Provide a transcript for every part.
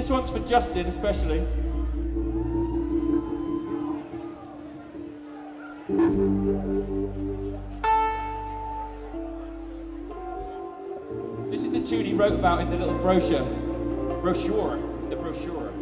This one's for Justin, especially. This is the tune he wrote about in the little brochure. The brochure.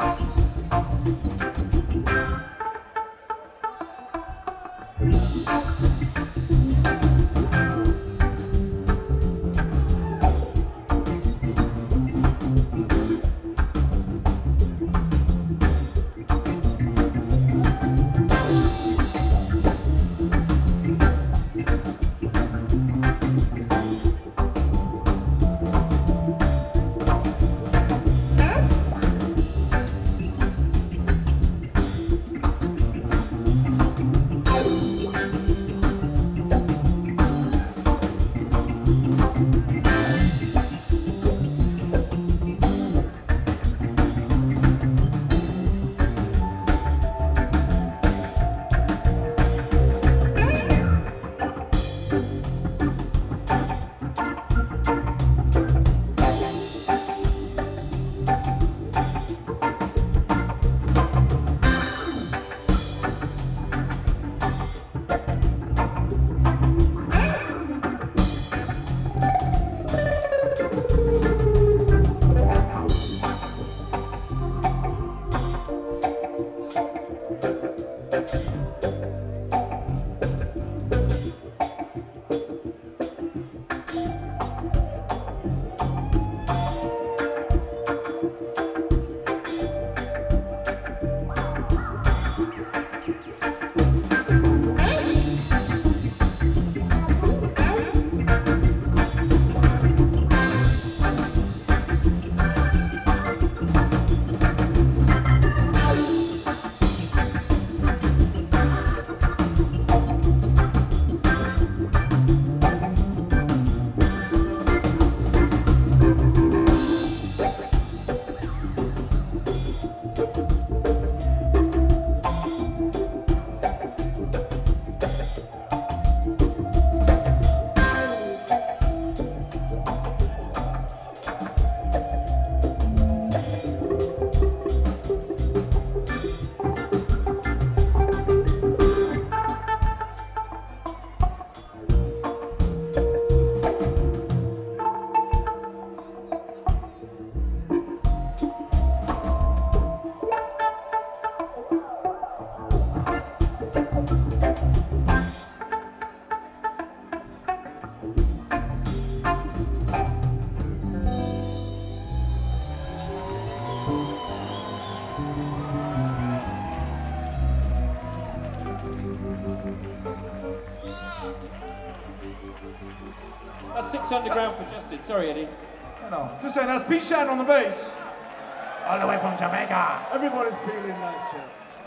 That's 6 underground for Justin. Sorry, Eddie. No, just saying, that's Pete Shannon on the bass. All the way from Jamaica. Everybody's feeling that shit.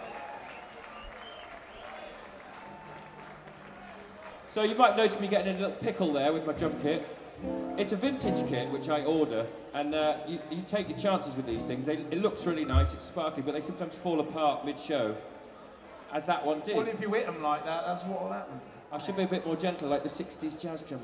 So you might notice me getting a little pickle there with my drum kit. It's a vintage kit which I order, and you take your chances with these things. It looks really nice, it's sparkly, but they sometimes fall apart mid-show, as that one did. Well, if you hit them like that, that's what will happen. I should be a bit more gentle, like the 60s jazz drum